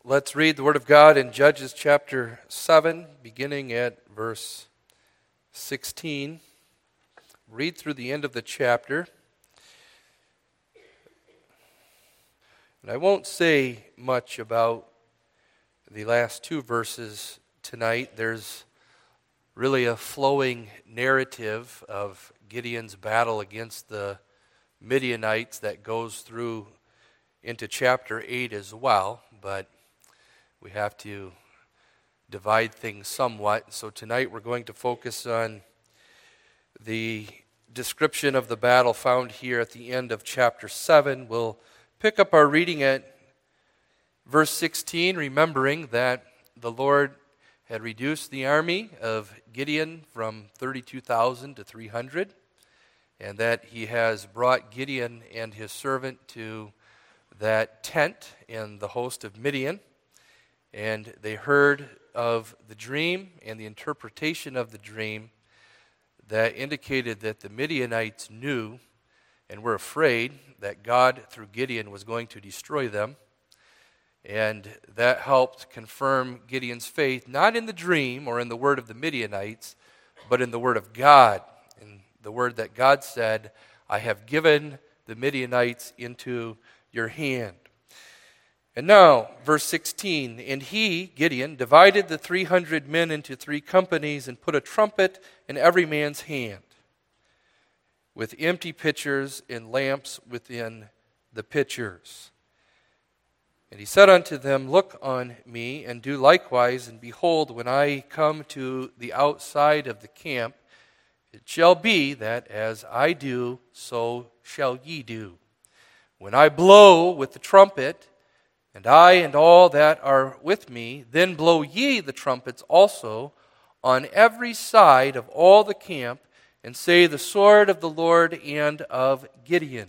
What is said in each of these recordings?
Let's read the Word of God in Judges chapter 7, beginning at verse 16. Read through the end of the chapter. And I won't say much about the last two verses tonight. There's really a flowing narrative of Gideon's battle against the Midianites that goes through into chapter 8 as well, but we have to divide things somewhat. So tonight we're going to focus on the description of the battle found here at the end of chapter 7. We'll pick up our reading at verse 16, remembering that the Lord had reduced the army of Gideon from 32,000 to 300, and that he has brought Gideon and his servant to that tent in the host of Midian. And they heard of the dream and the interpretation of the dream that indicated that the Midianites knew and were afraid that God, through Gideon, was going to destroy them. And that helped confirm Gideon's faith, not in the dream or in the word of the Midianites, but in the word of God. In the word that God said, I have given the Midianites into your hand. And now, verse 16, and he, Gideon, divided the 300 men into 3 companies and put a trumpet in every man's hand, with empty pitchers and lamps within the pitchers. And he said unto them, Look on me, and do likewise, and behold, when I come to the outside of the camp, it shall be that as I do, so shall ye do. When I blow with the trumpet, and I and all that are with me, then blow ye the trumpets also on every side of all the camp, and say, The sword of the Lord and of Gideon.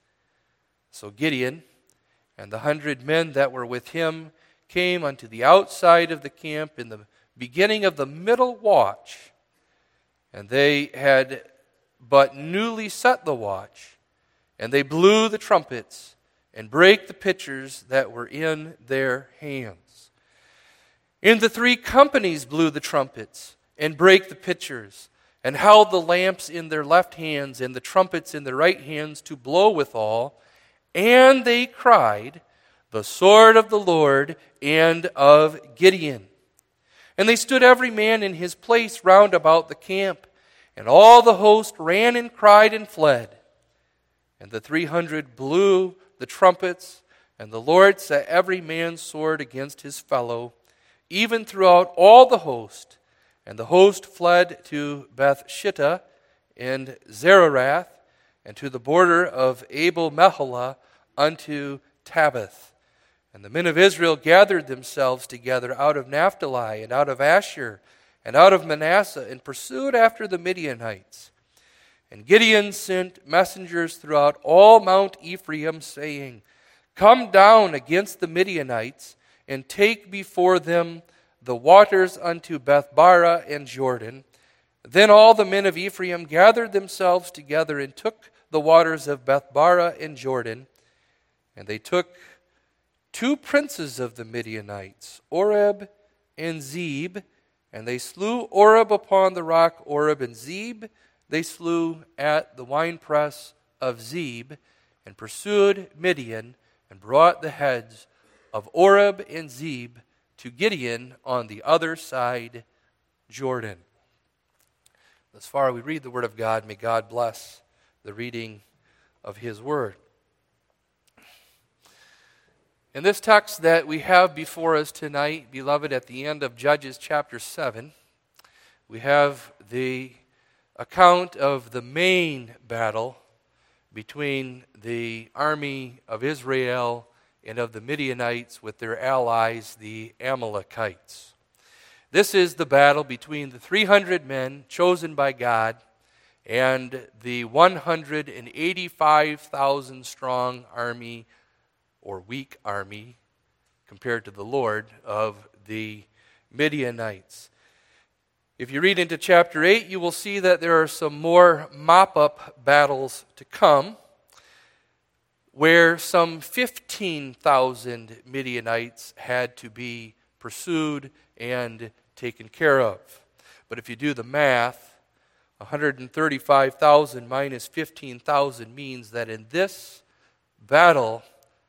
So Gideon and the 100 men that were with him came unto the outside of the camp in the beginning of the middle watch, and they had but newly set the watch, and they blew the trumpets, and brake the pitchers that were in their hands. And the 3 companies blew the trumpets, and brake the pitchers, and held the lamps in their left hands, and the trumpets in their right hands to blow withal. And they cried, The sword of the Lord and of Gideon. And they stood every man in his place round about the camp, and all the host ran and cried and fled. And the 300 blew the trumpets, and the Lord set every man's sword against his fellow, even throughout all the host. And the host fled to Beth-shittah and Zererath, and to the border of Abel-meholah unto Tabbath. And the men of Israel gathered themselves together out of Naphtali, and out of Asher, and out of Manasseh, and pursued after the Midianites. And Gideon sent messengers throughout all Mount Ephraim, saying, Come down against the Midianites, and take before them the waters unto Bethbara and Jordan. Then all the men of Ephraim gathered themselves together, and took the waters of Bethbara and Jordan. And they took 2 princes of the Midianites, Oreb and Zeb, and they slew Oreb upon the rock Oreb, and Zeb they slew at the winepress of Zeb, and pursued Midian, and brought the heads of Oreb and Zeb to Gideon on the other side Jordan. Thus far we read the word of God. May God bless the reading of his word. In this text that we have before us tonight, beloved, at the end of Judges chapter 7, we have the account of the main battle between the army of Israel and of the Midianites with their allies, the Amalekites. This is the battle between the 300 men chosen by God and the 185,000 strong army, or weak army, compared to the Lord, of the Midianites. If you read into chapter 8, you will see that there are some more mop-up battles to come. where some 15,000 Midianites had to be pursued and taken care of. But if you do the math, 135,000 minus 15,000 means that in this battle,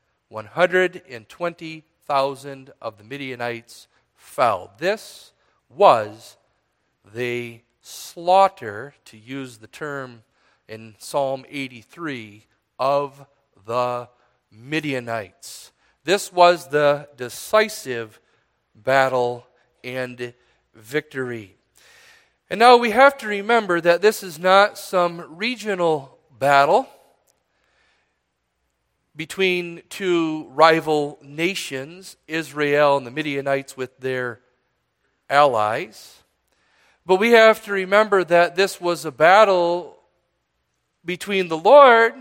120,000 of the Midianites fell. This was the slaughter, to use the term in Psalm 83, of the Midianites. This was the decisive battle and victory. And now we have to remember that this is not some regional battle between two rival nations, Israel and the Midianites with their allies. But we have to remember that this was a battle between the Lord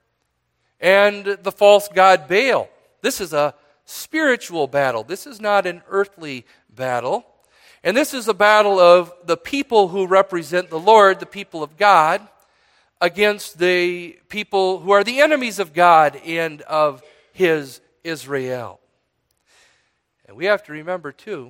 and the false god Baal. This is a spiritual battle. This is not an earthly battle. And this is a battle of the people who represent the Lord, the people of God, against the people who are the enemies of God and of His Israel. And we have to remember, too,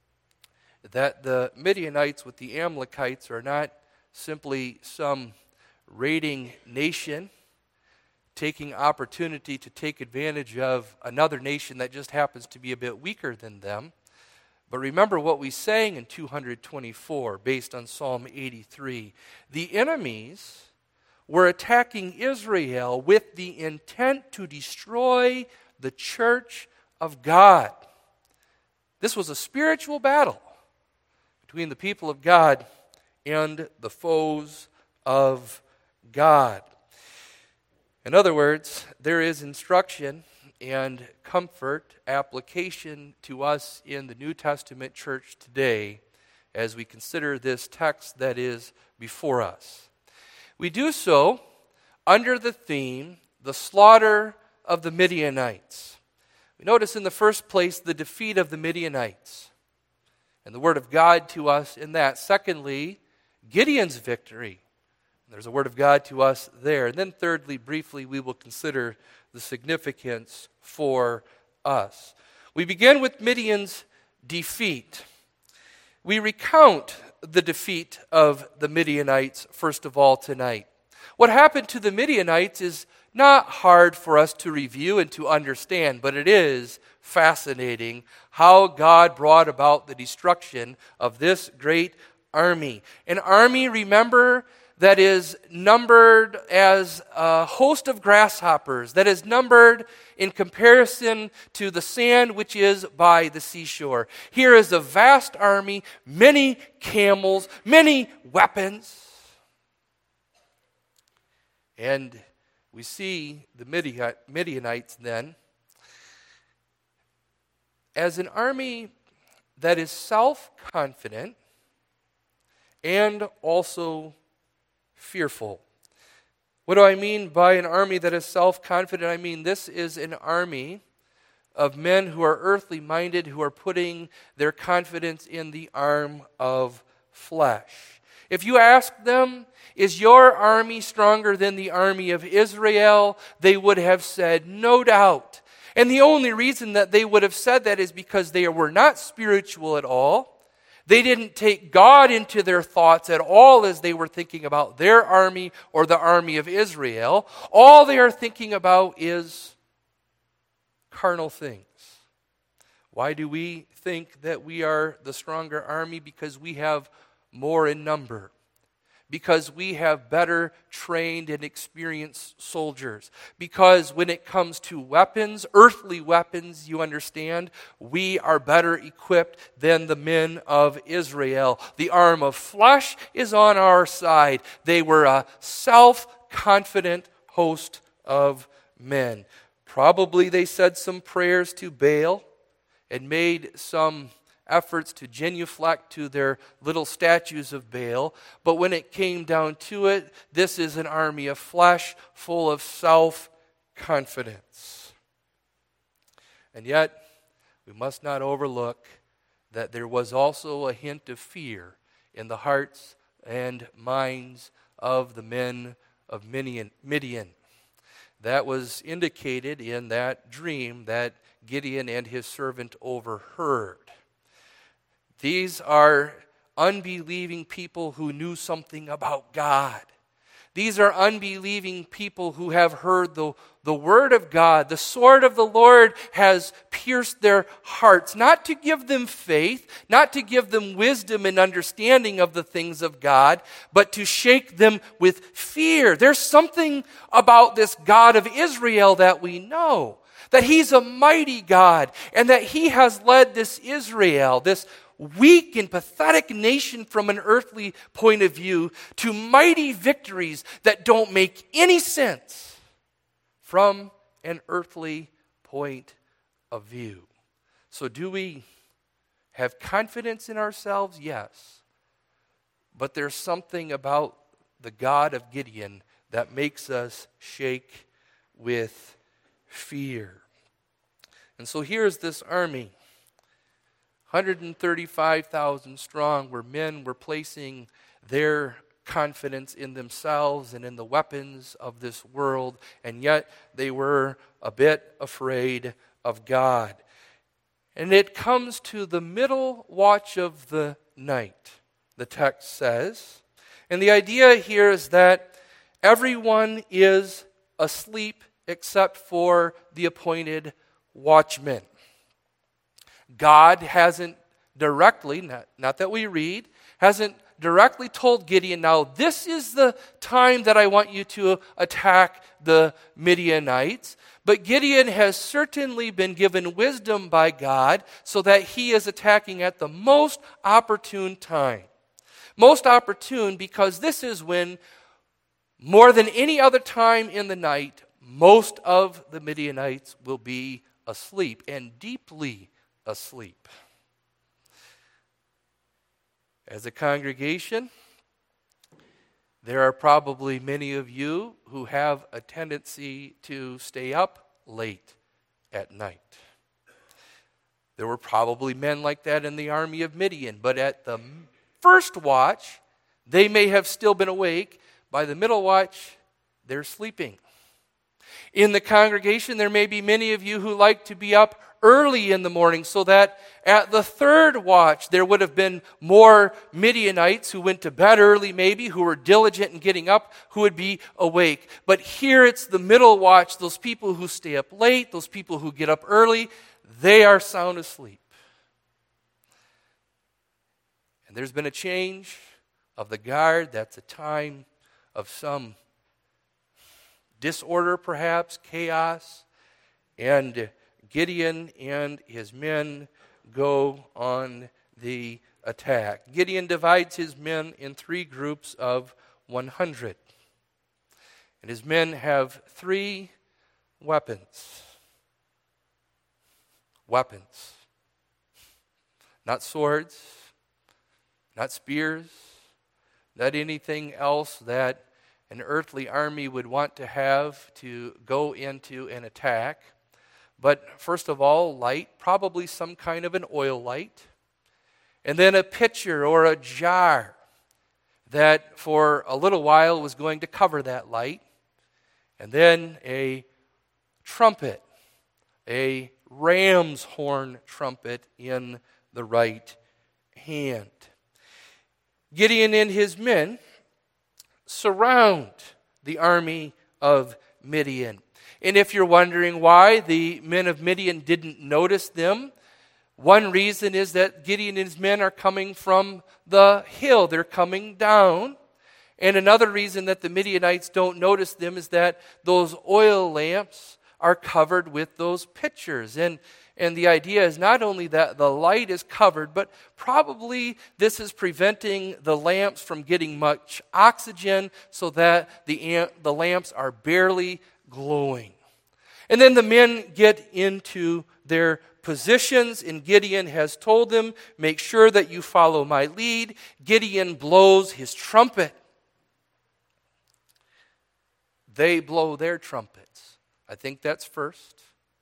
that the Midianites with the Amalekites are not simply some raiding nation taking opportunity to take advantage of another nation that just happens to be a bit weaker than them. But remember what we sang in 224 based on Psalm 83. The enemies were attacking Israel with the intent to destroy the church of God. This was a spiritual battle between the people of God and the foes of God. In other words, there is instruction and comfort, application to us in the New Testament church today as we consider this text that is before us. We do so under the theme, the slaughter of the Midianites. We notice in the first place the defeat of the Midianites and the word of God to us in that. Secondly, Gideon's victory. There's a word of God to us there. And then thirdly, briefly, we will consider the significance for us. We begin with Midian's defeat. We recount the defeat of the Midianites, first of all, tonight. What happened to the Midianites is not hard for us to review and to understand, but it is fascinating how God brought about the destruction of this great army. An army, remember, that is numbered as a host of grasshoppers, that is numbered in comparison to the sand which is by the seashore. Here is a vast army, many camels, many weapons. And we see the Midianites then as an army that is self-confident and also fearful. What do I mean by an army that is self-confident? I mean this is an army of men who are earthly minded, who are putting their confidence in the arm of flesh. If you ask them, is your army stronger than the army of Israel? They would have said, no doubt. And the only reason that they would have said that is because they were not spiritual at all. They didn't take God into their thoughts at all as they were thinking about their army or the army of Israel. All they are thinking about is carnal things. Why do we think that we are the stronger army? Because we have more in number. Because we have better trained and experienced soldiers. Because when it comes to weapons, earthly weapons, you understand, we are better equipped than the men of Israel. The arm of flesh is on our side. They were a self-confident host of men. Probably they said some prayers to Baal and made some efforts to genuflect to their little statues of Baal. But when it came down to it, this is an army of flesh full of self-confidence. And yet, we must not overlook that there was also a hint of fear in the hearts and minds of the men of Midian. that was indicated in that dream that Gideon and his servant overheard. These are unbelieving people who knew something about God. These are unbelieving people who have heard the word of God. The sword of the Lord has pierced their hearts, not to give them faith, not to give them wisdom and understanding of the things of God, but to shake them with fear. There's something about this God of Israel that we know, that he's a mighty God, and that he has led this Israel, this weak and pathetic nation from an earthly point of view, to mighty victories that don't make any sense from an earthly point of view. So do we have confidence in ourselves? Yes. But there's something about the God of Gideon that makes us shake with fear. And so here's this army, 135,000 strong, where men were placing their confidence in themselves and in the weapons of this world, and yet they were a bit afraid of God. And it comes to the middle watch of the night, the text says. And the idea here is that everyone is asleep except for the appointed watchmen. God hasn't directly, not that we read, hasn't directly told Gideon, now this is the time that I want you to attack the Midianites. But Gideon has certainly been given wisdom by God so that he is attacking at the most opportune time. Most opportune because this is when, more than any other time in the night, most of the Midianites will be asleep, and deeply asleep. As a congregation, there are probably many of you who have a tendency to stay up late at night. There were probably men like that in the army of Midian, but at the first watch, they may have still been awake. By the middle watch, they're sleeping. In the congregation, there may be many of you who like to be up early in the morning, so that at the third watch there would have been more Midianites who went to bed early maybe, who were diligent in getting up, who would be awake. But here it's the middle watch, those people who stay up late, those people who get up early, they are sound asleep. And there's been a change of the guard. That's a time of some disorder, perhaps, chaos, and Gideon and his men go on the attack. Gideon divides his men in 3 groups of 100. And his men have 3 weapons. Weapons. Not swords, not spears, not anything else that an earthly army would want to have to go into an attack. But first of all, light, probably some kind of an oil light. And then a pitcher or a jar that for a little while was going to cover that light. And then a trumpet, a ram's horn trumpet in the right hand. Gideon and his men surround the army of Midian. And if you're wondering why the men of Midian didn't notice them, one reason is that Gideon and his men are coming from the hill. They're coming down. And another reason that the Midianites don't notice them is that those oil lamps are covered with those pitchers. And the idea is not only that the light is covered, but probably this is preventing the lamps from getting much oxygen so that the lamps are barely glowing. And then the men get into their positions, and Gideon has told them, make sure that you follow my lead. Gideon blows his trumpet. They blow their trumpets. I think that's first.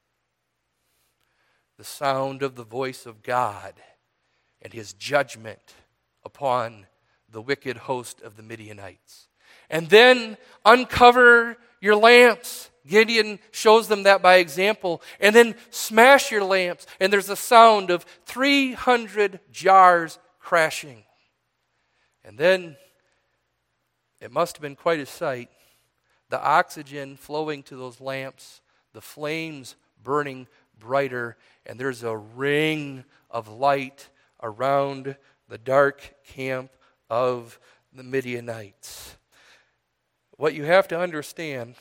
The sound of the voice of God and his judgment upon the wicked host of the Midianites. And then uncover your lamps, Gideon shows them that by example. And then smash your lamps. And there's a sound of 300 jars crashing. And then it must have been quite a sight. The oxygen flowing to those lamps, the flames burning brighter, and there's a ring of light around the dark camp of the Midianites. What you have to understand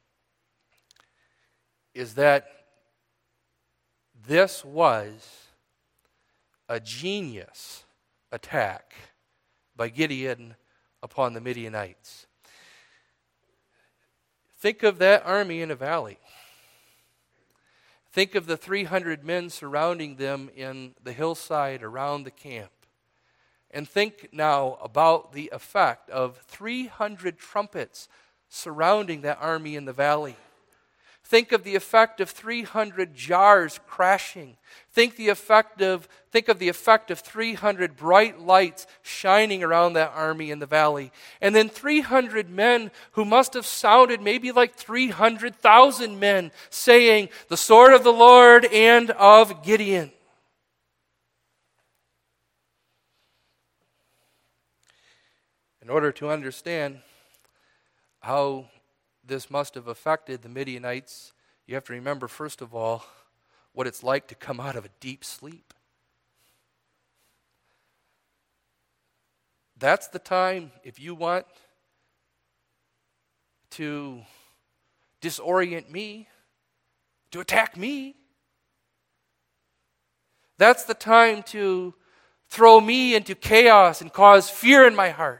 is that this was a genius attack by Gideon upon the Midianites. Think of that army in a valley. Think of the 300 men surrounding them in the hillside around the camp. And think now about the effect of 300 trumpets surrounding that army in the valley. Think of the effect of 300 jars crashing. Think of the effect of 300 bright lights shining around that army in the valley. And then 300 men who must have sounded maybe like 300,000 men saying, "The sword of the Lord and of Gideon." In order to understand how this must have affected the Midianites, you have to remember, first of all, what it's like to come out of a deep sleep. That's the time, if you want to disorient me, to attack me. That's the time to throw me into chaos and cause fear in my heart.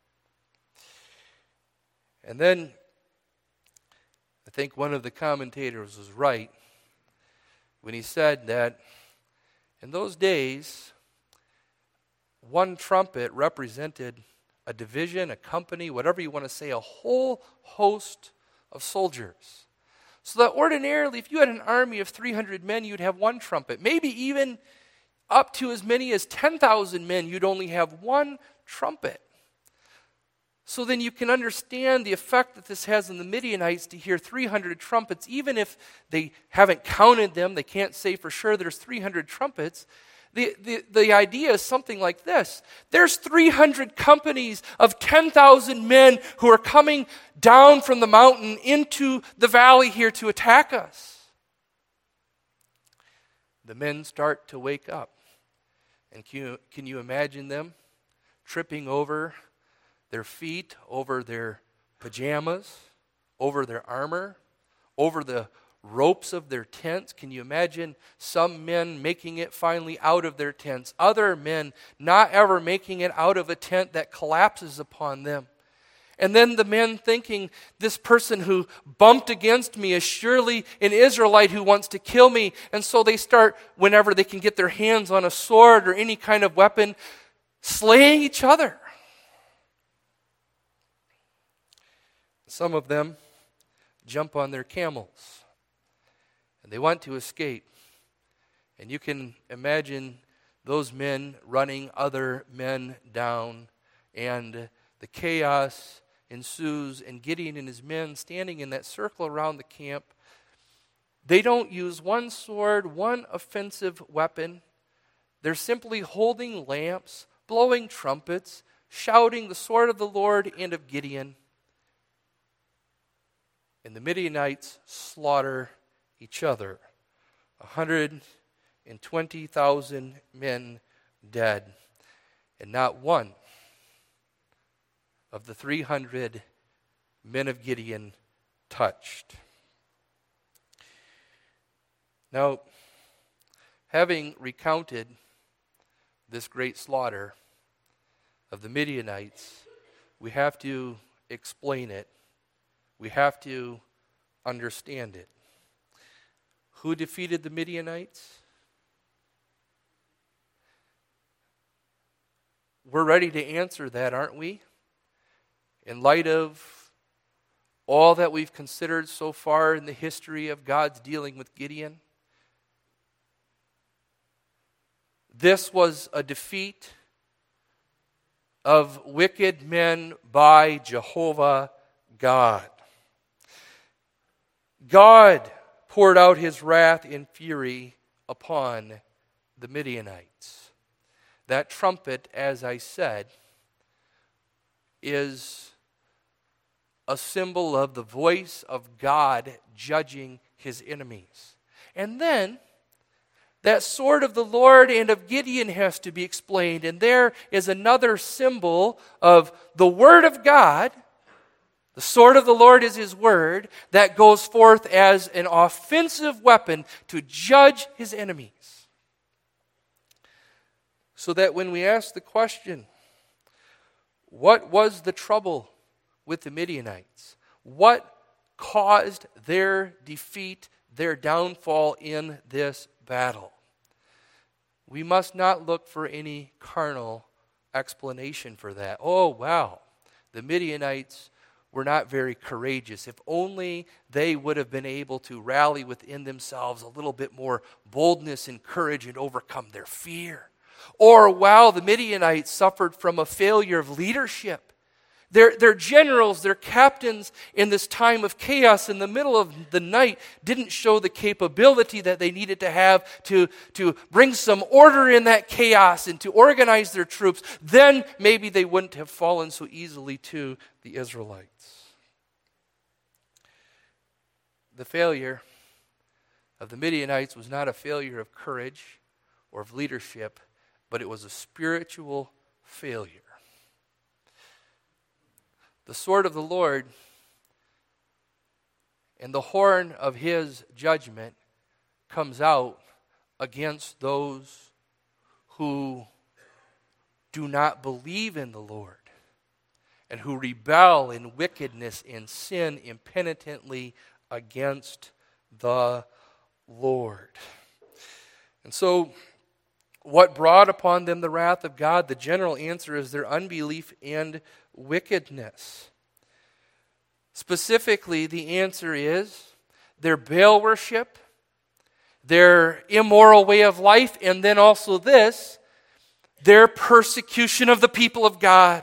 And then, I think one of the commentators was right when he said that in those days, one trumpet represented a division, a company, whatever you want to say, a whole host of soldiers. So that ordinarily, if you had an army of 300 men, you'd have one trumpet. Maybe even up to as many as 10,000 men, you'd only have one trumpet. So then you can understand the effect that this has on the Midianites to hear 300 trumpets. Even if they haven't counted them, they can't say for sure there's 300 trumpets. The idea is something like this. There's 300 companies of 10,000 men who are coming down from the mountain into the valley here to attack us. The men start to wake up. And can you imagine them tripping over their feet, over their pajamas, over their armor, over the ropes of their tents? Can you imagine some men making it finally out of their tents, other men not ever making it out of a tent that collapses upon them? And then the men thinking, this person who bumped against me is surely an Israelite who wants to kill me. And so they start, whenever they can get their hands on a sword or any kind of weapon, slaying each other. Some of them jump on their camels, and they want to escape. And you can imagine those men running other men down, and the chaos ensues, and Gideon and his men standing in that circle around the camp. They don't use one sword, one offensive weapon. They're simply holding lamps, blowing trumpets, shouting the sword of the Lord and of Gideon. And the Midianites slaughter each other. 120,000 men dead. And not one of the 300 men of Gideon touched. Now, having recounted this great slaughter of the Midianites, we have to explain it. We have to understand it. Who defeated the Midianites? We're ready to answer that, aren't we? In light of all that we've considered so far in the history of God's dealing with Gideon. This was a defeat of wicked men by Jehovah God. God poured out his wrath in fury upon the Midianites. That trumpet, as I said, is a symbol of the voice of God judging his enemies. And then that sword of the Lord and of Gideon has to be explained. And there is another symbol of the word of God. The sword of the Lord is his word that goes forth as an offensive weapon to judge his enemies. So that when we ask the question, what was the trouble with the Midianites? What caused their defeat, their downfall in this battle? We must not look for any carnal explanation for that. Oh, wow, the Midianites were not very courageous. If only they would have been able to rally within themselves a little bit more boldness and courage and overcome their fear. Or, wow, the Midianites suffered from a failure of leadership. Their generals, their captains in this time of chaos in the middle of the night didn't show the capability that they needed to have to bring some order in that chaos and to organize their troops. Then maybe they wouldn't have fallen so easily to the Israelites. The failure of the Midianites was not a failure of courage or of leadership, but it was a spiritual failure. The sword of the Lord and the horn of his judgment comes out against those who do not believe in the Lord and who rebel in wickedness and sin impenitently against the Lord. And so, what brought upon them the wrath of God? The general answer is their unbelief and wickedness. Specifically, the answer is their Baal worship, their immoral way of life, and then also this, their persecution of the people of God.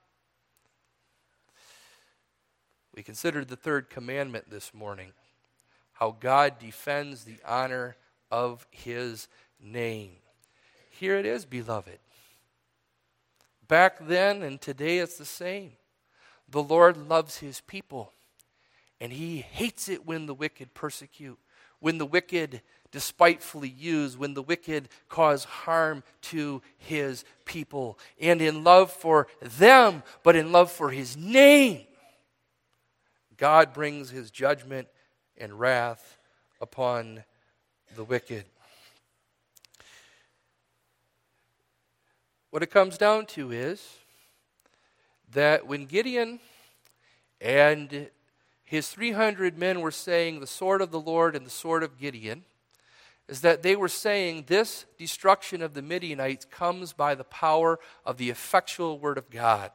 We considered the third commandment this morning, how God defends the honor of his name. Here it is, beloved. Back then and today it's the same. The Lord loves his people, and he hates it when the wicked persecute, when the wicked despitefully use, when the wicked cause harm to his people. And in love for them, but in love for his name, God brings his judgment and wrath upon the wicked. What it comes down to is that when Gideon and his 300 men were saying the sword of the Lord and the sword of Gideon, is that they were saying this destruction of the Midianites comes by the power of the effectual word of God.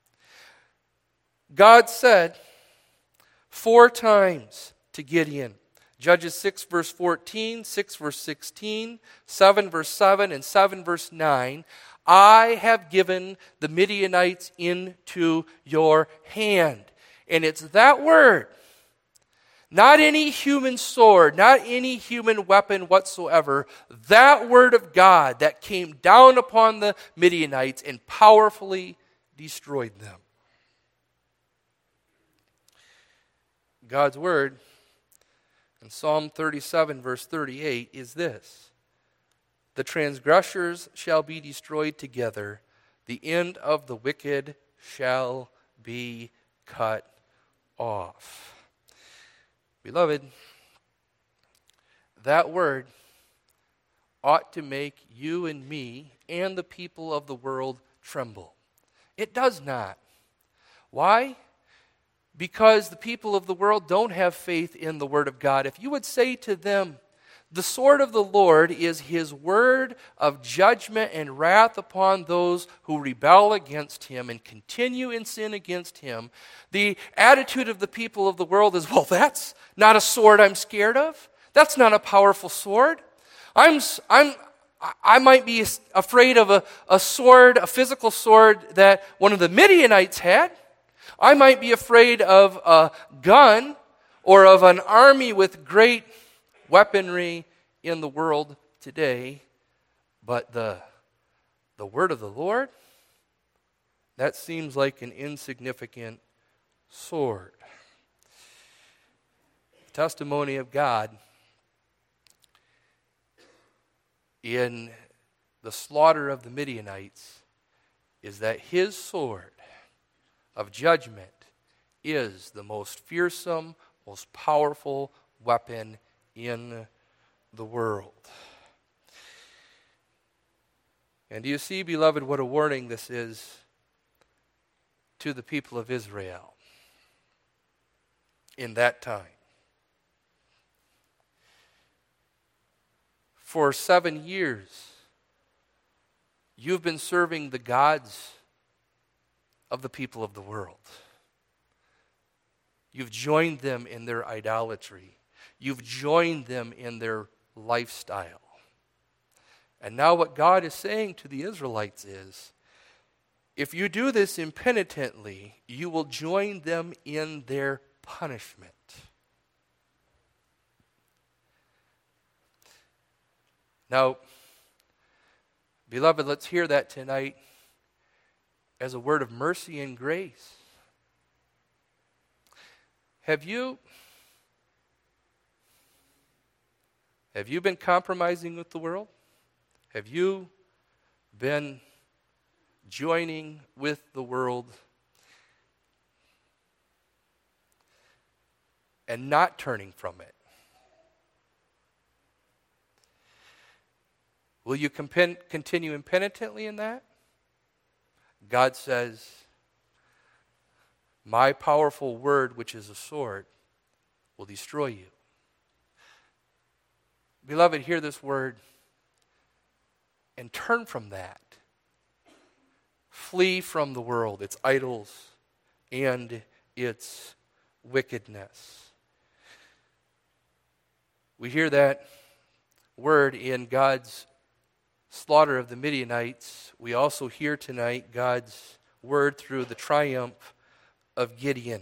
God said 4 times to Gideon, Judges 6 verse 14, 6 verse 16, 7 verse 7, and 7 verse 9, I have given the Midianites into your hand. And it's that word, not any human sword, not any human weapon whatsoever, that word of God that came down upon the Midianites and powerfully destroyed them. God's word in Psalm 37 verse 38 is this: the transgressors shall be destroyed together, the end of the wicked shall be cut off. Beloved, that word ought to make you and me and the people of the world tremble. It does not. Why? Because the people of the world don't have faith in the word of God. If you would say to them, the sword of the Lord is his word of judgment and wrath upon those who rebel against him and continue in sin against him, the attitude of the people of the world is, well, that's not a sword I'm scared of. That's not a powerful sword. I might be afraid of a sword, a physical sword that one of the Midianites had. I might be afraid of a gun or of an army with great weaponry in the world today, but the word of the Lord, that seems like an insignificant sword. The testimony of God in the slaughter of the Midianites is that his sword of judgment is the most fearsome, most powerful weapon in the world. And do you see, beloved, what a warning this is to the people of Israel in that time? For 7 years, you've been serving the gods of the people of the world. You've joined them in their idolatry. You've joined them in their lifestyle. And now what God is saying to the Israelites is, if you do this impenitently, you will join them in their punishment. Now, beloved, let's hear that tonight as a word of mercy and grace. Have you been compromising with the world? Have you been joining with the world and not turning from it? Will you continue impenitently in that? God says, my powerful word, which is a sword, will destroy you. Beloved, hear this word and turn from that. Flee from the world, its idols, and its wickedness. We hear that word in God's slaughter of the Midianites. We also hear tonight God's word through the triumph of Gideon.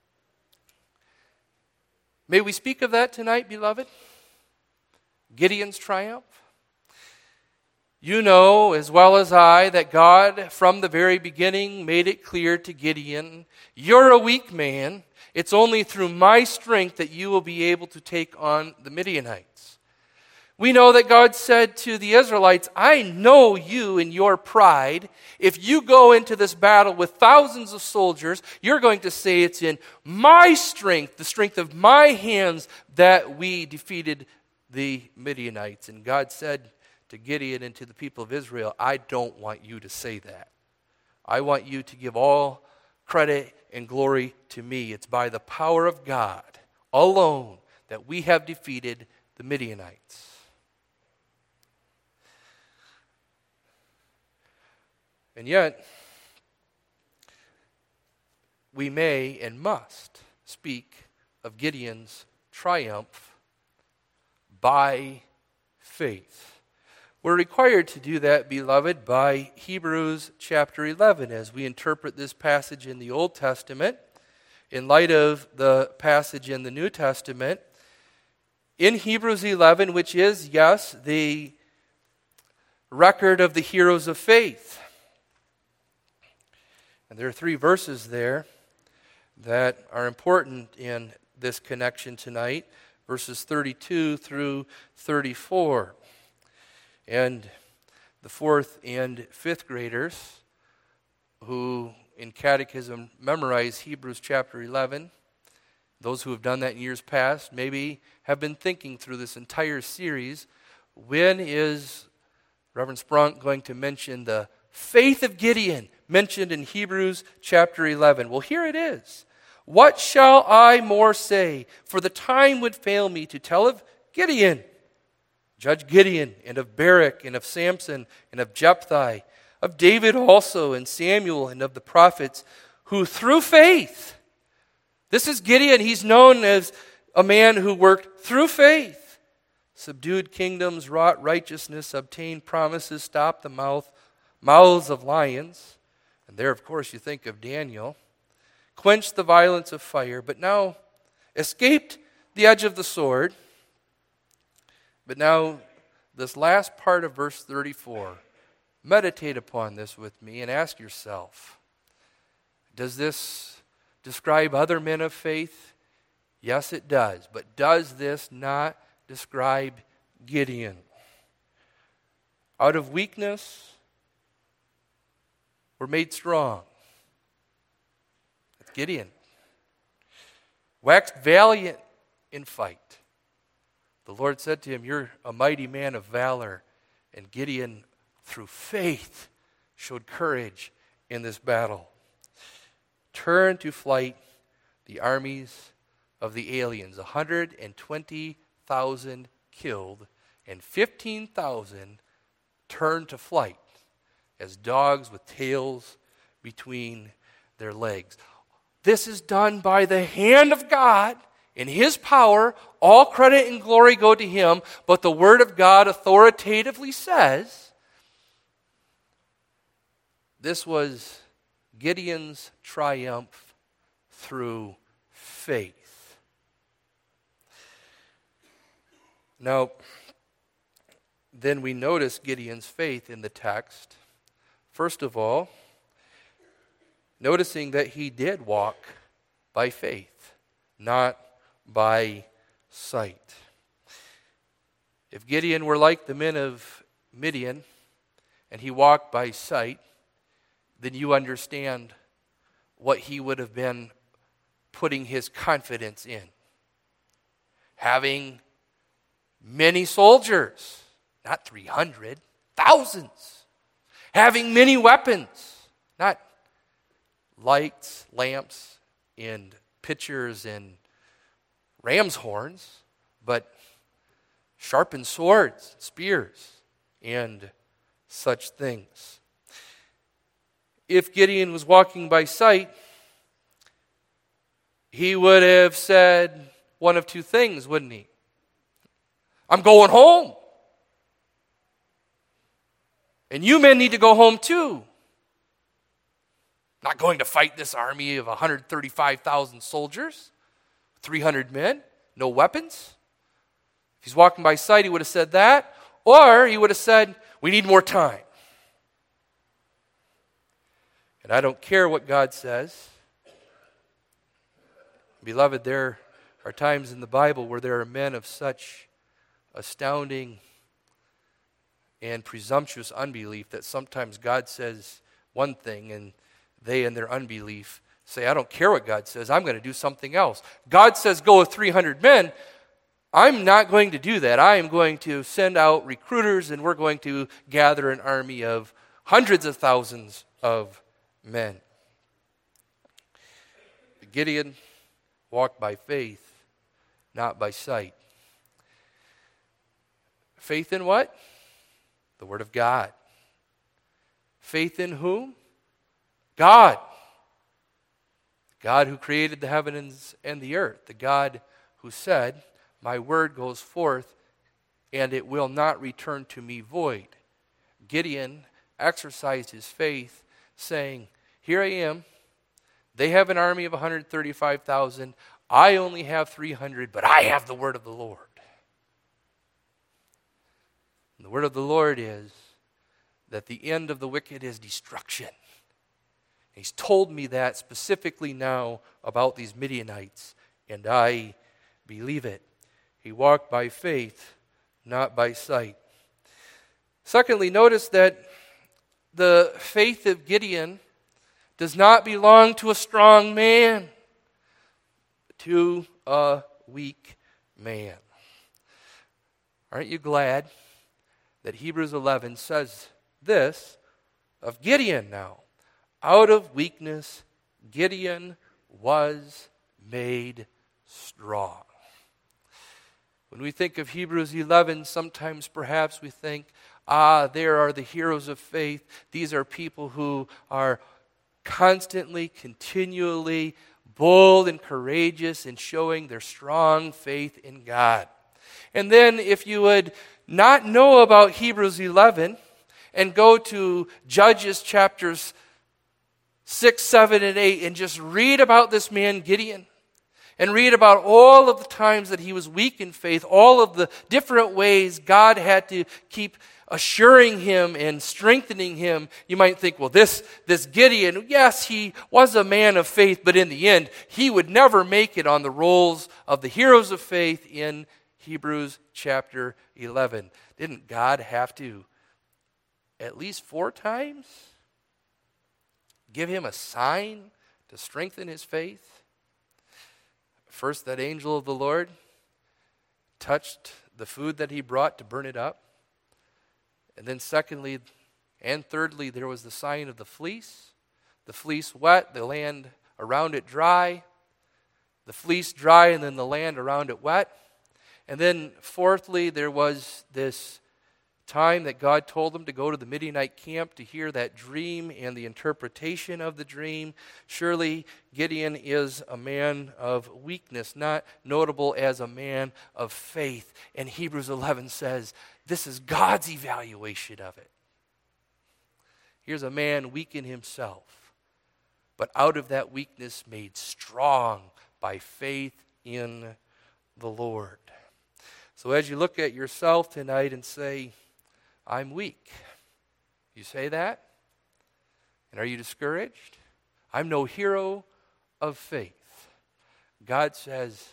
May we speak of that tonight, beloved? Gideon's triumph. You know as well as I that God from the very beginning made it clear to Gideon, you're a weak man. It's only through my strength that you will be able to take on the Midianites. We know that God said to the Israelites, I know you in your pride. If you go into this battle with thousands of soldiers, you're going to say it's in my strength, the strength of my hands, that we defeated the Midianites. And God said to Gideon and to the people of Israel, I don't want you to say that. I want you to give all credit and glory to me. It's by the power of God alone that we have defeated the Midianites. And yet, we may and must speak of Gideon's triumph by faith. We're required to do that, beloved, by Hebrews chapter 11, as we interpret this passage in the Old Testament, in light of the passage in the New Testament. In Hebrews 11, which is, yes, the record of the heroes of faith. And there are 3 verses there that are important in this connection tonight, verses 32 through 34. And the 4th and 5th graders who in catechism memorize Hebrews chapter 11, those who have done that in years past, maybe have been thinking through this entire series, when is Reverend Sprunk going to mention the faith of Gideon mentioned in Hebrews chapter 11? Well, here it is. What shall I more say? For the time would fail me to tell of Gideon, Judge Gideon, and of Barak, and of Samson, and of Jephthah, of David also, and Samuel, and of the prophets, who through faith, this is Gideon, he's known as a man who worked through faith, subdued kingdoms, wrought righteousness, obtained promises, stopped the mouths of lions. And there, of course, you think of Daniel. Quenched the violence of fire. But now, escaped the edge of the sword. But now, this last part of verse 34, meditate upon this with me and ask yourself, does this describe other men of faith? Yes, it does. But does this not describe Gideon? Out of weakness, we're made strong. That's Gideon. Waxed valiant in fight. The Lord said to him, "You're a mighty man of valor." And Gideon, through faith, showed courage in this battle. Turned to flight the armies of the aliens. 120,000 killed and 15,000 turned to flight as dogs with tails between their legs. This is done by the hand of God in His power. All credit and glory go to Him, but the Word of God authoritatively says this was Gideon's triumph through faith. Now, then we notice Gideon's faith in the text. First of all, noticing that he did walk by faith, not by sight. If Gideon were like the men of Midian and he walked by sight, then you understand what he would have been putting his confidence in. Having many soldiers, not 300, thousands. Having many weapons, not lights, lamps, and pitchers and ram's horns, but sharpened swords, spears, and such things. If Gideon was walking by sight, he would have said one of two things, wouldn't he? I'm going home. And you men need to go home too. Not going to fight this army of 135,000 soldiers, 300 men, no weapons. If he's walking by sight, he would have said that. Or he would have said, we need more time. And I don't care what God says. Beloved, there are times in the Bible where there are men of such astounding and presumptuous unbelief that sometimes God says one thing and they in their unbelief say, I don't care what God says, I'm going to do something else. God says go with 300 men. I'm not going to do that. I am going to send out recruiters and we're going to gather an army of hundreds of thousands of men. Gideon walked by faith, not by sight. Faith in what? The Word of God. Faith in whom? God. God who created the heavens and the earth. The God who said, my word goes forth and it will not return to me void. Gideon exercised his faith saying, here I am. They have an army of 135,000. I only have 300, but I have the word of the Lord. And the word of the Lord is that the end of the wicked is destruction. He's told me that specifically now about these Midianites, and I believe it. He walked by faith, not by sight. Secondly, notice that the faith of Gideon does not belong to a strong man, but to a weak man. Aren't you glad that Hebrews 11 says this of Gideon now? Out of weakness, Gideon was made strong. When we think of Hebrews 11, sometimes perhaps we think, there are the heroes of faith. These are people who are constantly, continually bold and courageous in showing their strong faith in God. And then if you would not know about Hebrews 11 and go to Judges chapters 6, 7, and 8 and just read about this man Gideon, and read about all of the times that he was weak in faith, all of the different ways God had to keep assuring him and strengthening him, you might think, well, this Gideon, yes, he was a man of faith, but in the end, he would never make it on the rolls of the heroes of faith in Hebrews chapter 11. Didn't God have to, at least 4 times, give him a sign to strengthen his faith? First, that angel of the Lord touched the food that he brought to burn it up. And then secondly and thirdly, there was the sign of the fleece. The fleece wet, the land around it dry. The fleece dry, and then the land around it wet. And then fourthly, there was this time that God told him to go to the Midianite camp to hear that dream and the interpretation of the dream. Surely Gideon is a man of weakness, not notable as a man of faith. And Hebrews 11 says, this is God's evaluation of it. Here's a man weak in himself, but out of that weakness made strong by faith in the Lord. So as you look at yourself tonight and say, I'm weak. You say that? And are you discouraged? I'm no hero of faith. God says,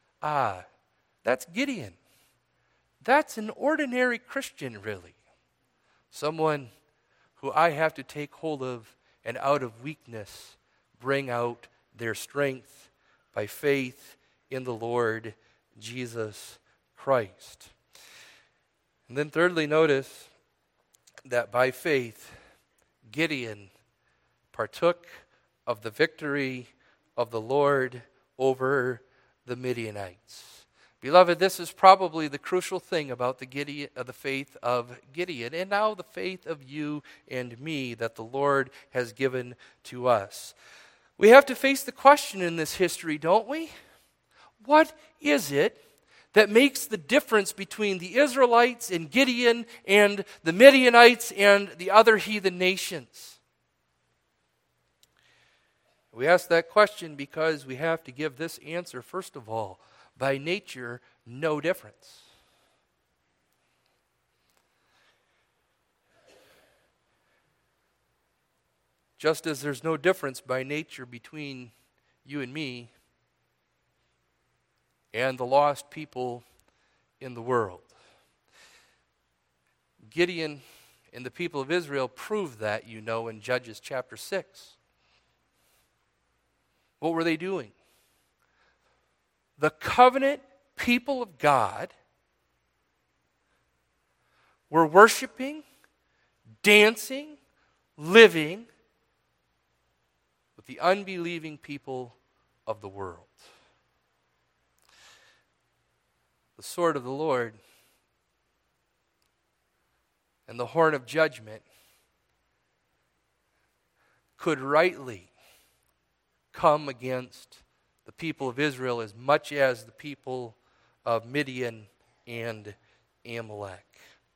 that's Gideon. That's an ordinary Christian, really. Someone who I have to take hold of and out of weakness bring out their strength by faith in the Lord Jesus Christ. And then thirdly, notice that by faith, Gideon partook of the victory of the Lord over the Midianites. Beloved, this is probably the crucial thing about the faith of Gideon, and now the faith of you and me that the Lord has given to us. We have to face the question in this history, don't we? What is it that makes the difference between the Israelites and Gideon and the Midianites and the other heathen nations? We ask that question because we have to give this answer, first of all, by nature, no difference. Just as there's no difference by nature between you and me and the lost people in the world. Gideon and the people of Israel proved that, you know, in Judges chapter 6. What were they doing? The covenant people of God were worshiping, dancing, living with the unbelieving people of the world. The sword of the Lord and the horn of judgment could rightly come against the people of Israel as much as the people of Midian and Amalek.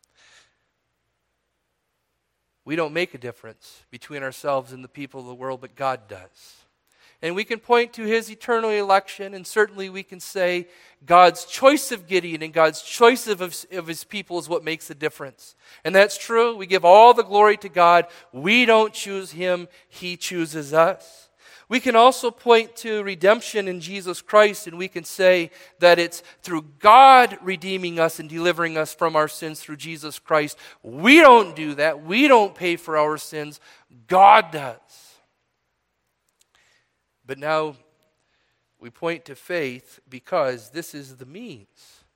We don't make a difference between ourselves and the people of the world, but God does. And we can point to his eternal election, and certainly we can say God's choice of Gideon and God's choice of his people is what makes the difference. And that's true. We give all the glory to God. We don't choose him. He chooses us. We can also point to redemption in Jesus Christ, and we can say that it's through God redeeming us and delivering us from our sins through Jesus Christ. We don't do that. We don't pay for our sins. God does. But now we point to faith because this is the means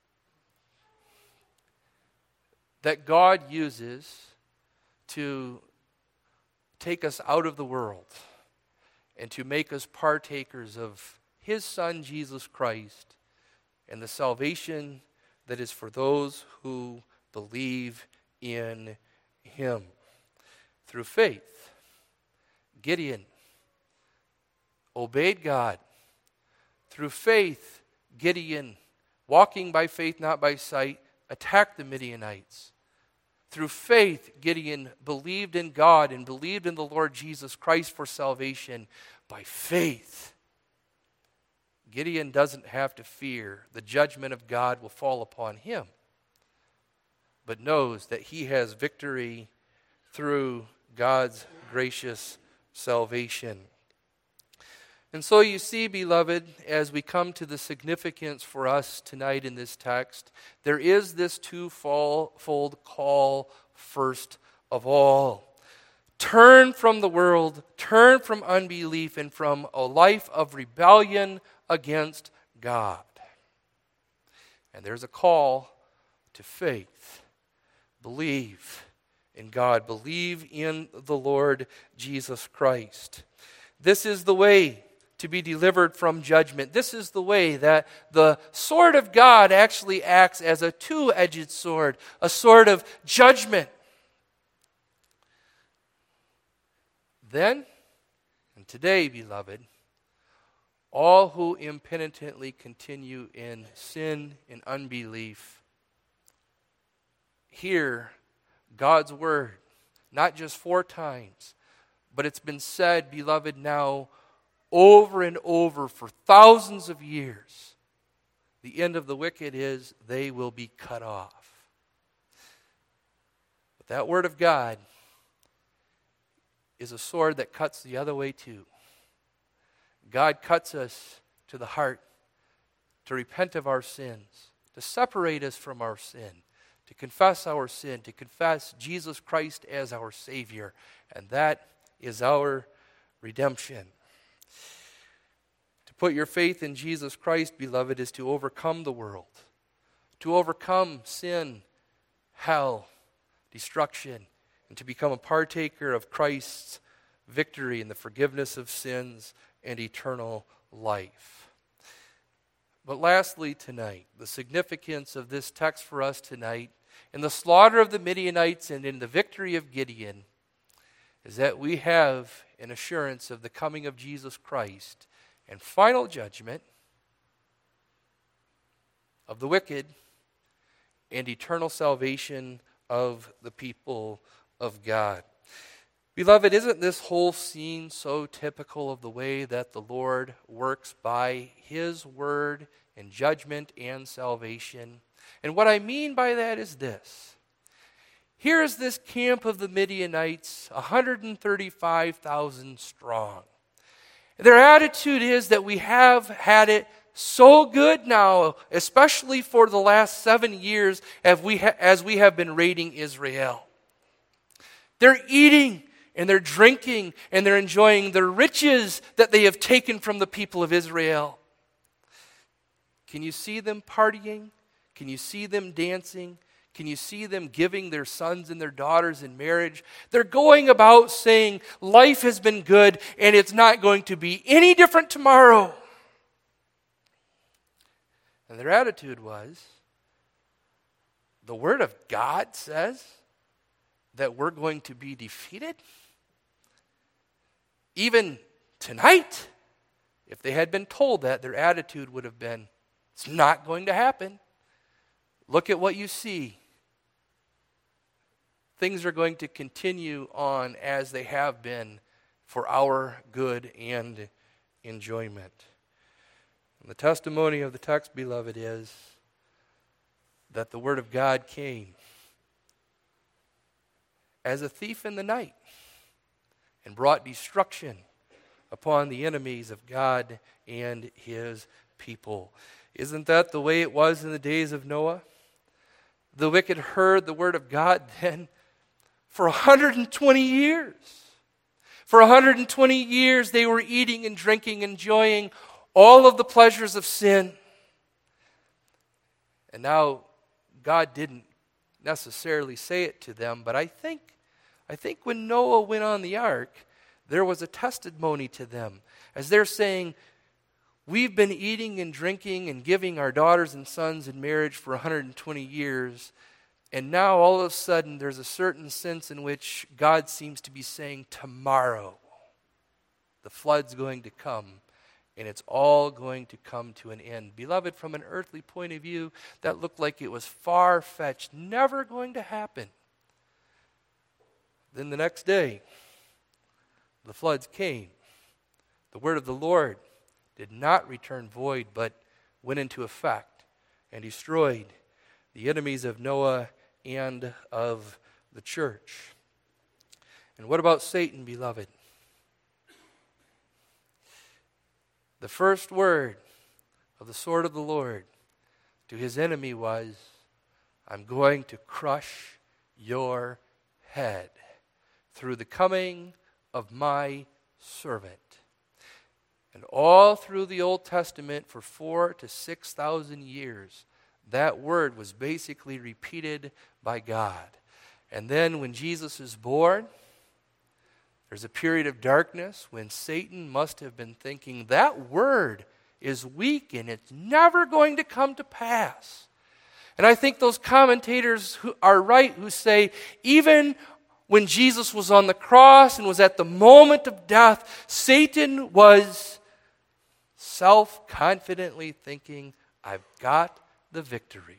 that God uses to take us out of the world and to make us partakers of his Son, Jesus Christ, and the salvation that is for those who believe in him. Through faith, Gideon obeyed God. Through faith, Gideon, walking by faith, not by sight, attacked the Midianites. Through faith, Gideon believed in God and believed in the Lord Jesus Christ for salvation. By faith, Gideon doesn't have to fear the judgment of God will fall upon him, but knows that he has victory through God's gracious salvation. And so you see, beloved, as we come to the significance for us tonight in this text, there is this twofold call first of all. Turn from the world, turn from unbelief and from a life of rebellion against God. And there's a call to faith. Believe in God. Believe in the Lord Jesus Christ. This is the way to be delivered from judgment. This is the way that the sword of God actually acts as a two-edged sword, a sword of judgment. Then, and today, beloved, all who impenitently continue in sin and unbelief hear God's word, not just 4 times, but it's been said, beloved, now over and over for thousands of years. The end of the wicked is they will be cut off. But that word of God is a sword that cuts the other way too. God cuts us to the heart to repent of our sins, to separate us from our sin, to confess our sin, to confess Jesus Christ as our Savior. And that is our redemption. To put your faith in Jesus Christ, beloved, is to overcome the world, to overcome sin, hell, destruction, and to become a partaker of Christ's victory in the forgiveness of sins and eternal life. But lastly tonight, the significance of this text for us tonight, in the slaughter of the Midianites and in the victory of Gideon, is that we have an assurance of the coming of Jesus Christ and final judgment of the wicked and eternal salvation of the people of God. Beloved, isn't this whole scene so typical of the way that the Lord works by His word in judgment and salvation? And what I mean by that is this. Here is this camp of the Midianites, 135,000 strong. Their attitude is that we have had it so good now, especially for the last 7 years as we have been raiding Israel. They're eating and they're drinking and they're enjoying the riches that they have taken from the people of Israel. Can you see them partying? Can you see them dancing? Can you see them giving their sons and their daughters in marriage? They're going about saying life has been good and it's not going to be any different tomorrow. And their attitude was, the Word of God says that we're going to be defeated. Even tonight, if they had been told that, their attitude would have been, it's not going to happen. Look at what you see. Things are going to continue on as they have been for our good and enjoyment. And the testimony of the text, beloved, is that the Word of God came as a thief in the night and brought destruction upon the enemies of God and His people. Isn't that the way it was in the days of Noah? The wicked heard the word of God then for 120 years. For 120 years they were eating and drinking, enjoying all of the pleasures of sin. And now God didn't necessarily say it to them, but I think when Noah went on the ark, there was a testimony to them as they're saying, we've been eating and drinking and giving our daughters and sons in marriage for 120 years, and now all of a sudden there's a certain sense in which God seems to be saying, tomorrow the flood's going to come, and it's all going to come to an end. Beloved, from an earthly point of view, that looked like it was far-fetched, never going to happen. Then the next day, the floods came. The word of the Lord did not return void, but went into effect and destroyed the enemies of Noah and of the church. And what about Satan, beloved? The first word of the sword of the Lord to his enemy was, I'm going to crush your head through the coming of my servant. And all through the Old Testament for 4,000 to 6,000 years, that word was basically repeated by God. And then when Jesus is born, there's a period of darkness when Satan must have been thinking, that word is weak and it's never going to come to pass. And I think those commentators who are right who say, even when Jesus was on the cross and was at the moment of death, Satan was self-confidently thinking, I've got the victory.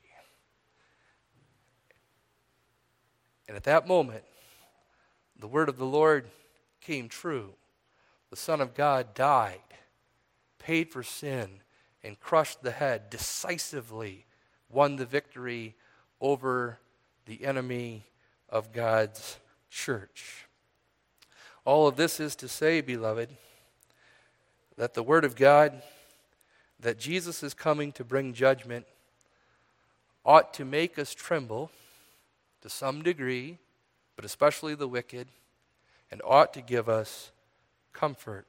And at that moment, the word of the Lord came true. The Son of God died, paid for sin, and crushed the head, decisively won the victory over the enemy of God's church. All of this is to say, beloved, that the Word of God, that Jesus is coming to bring judgment, ought to make us tremble to some degree, but especially the wicked, and ought to give us comfort.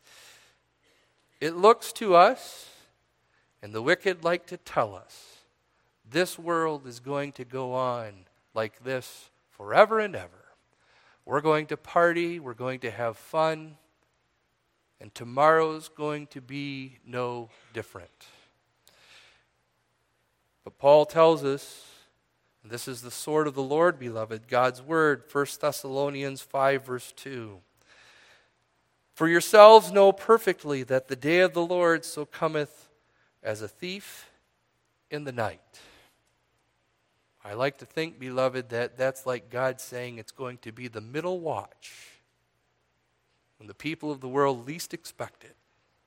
It looks to us, and the wicked like to tell us, this world is going to go on like this forever and ever. We're going to party, we're going to have fun, and tomorrow's going to be no different. But Paul tells us, and this is the sword of the Lord, beloved, God's word, 1 Thessalonians 5, verse 2. For yourselves know perfectly that the day of the Lord so cometh as a thief in the night. I like to think, beloved, that that's like God saying it's going to be the middle watch when the people of the world least expect it.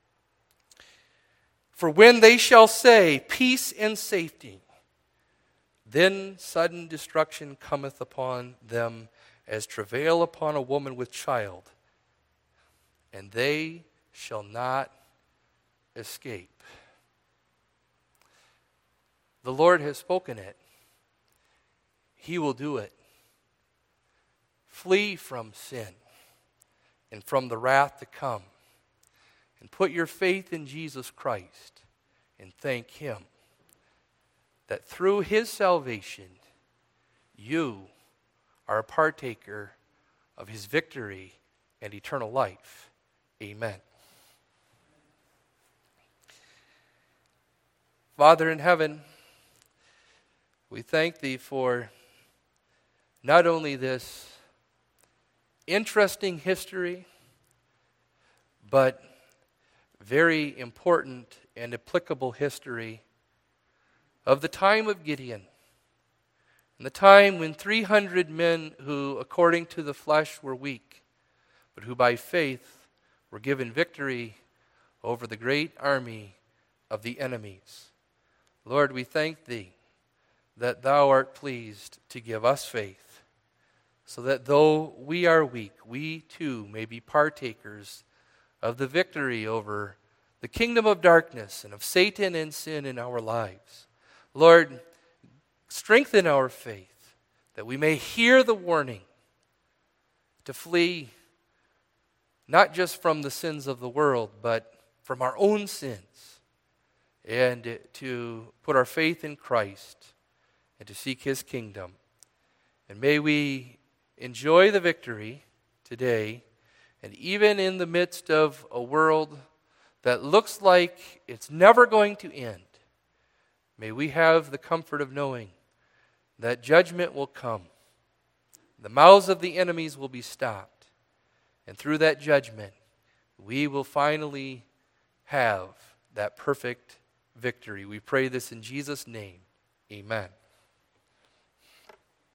For when they shall say, peace and safety, then sudden destruction cometh upon them as travail upon a woman with child, and they shall not escape. The Lord has spoken it. He will do it. Flee from sin and from the wrath to come, and put your faith in Jesus Christ and thank Him that through His salvation you are a partaker of His victory and eternal life. Amen. Father in heaven, we thank Thee for not only this interesting history, but very important and applicable history of the time of Gideon, and the time when 300 men who, according to the flesh, were weak, but who by faith were given victory over the great army of the enemies. Lord, we thank Thee that Thou art pleased to give us faith, so that though we are weak, we too may be partakers of the victory over the kingdom of darkness and of Satan and sin in our lives. Lord, strengthen our faith that we may hear the warning to flee not just from the sins of the world, but from our own sins, and to put our faith in Christ and to seek His kingdom. And may we enjoy the victory today, and even in the midst of a world that looks like it's never going to end, may we have the comfort of knowing that judgment will come. The mouths of the enemies will be stopped, and through that judgment, we will finally have that perfect victory. We pray this in Jesus' name. Amen.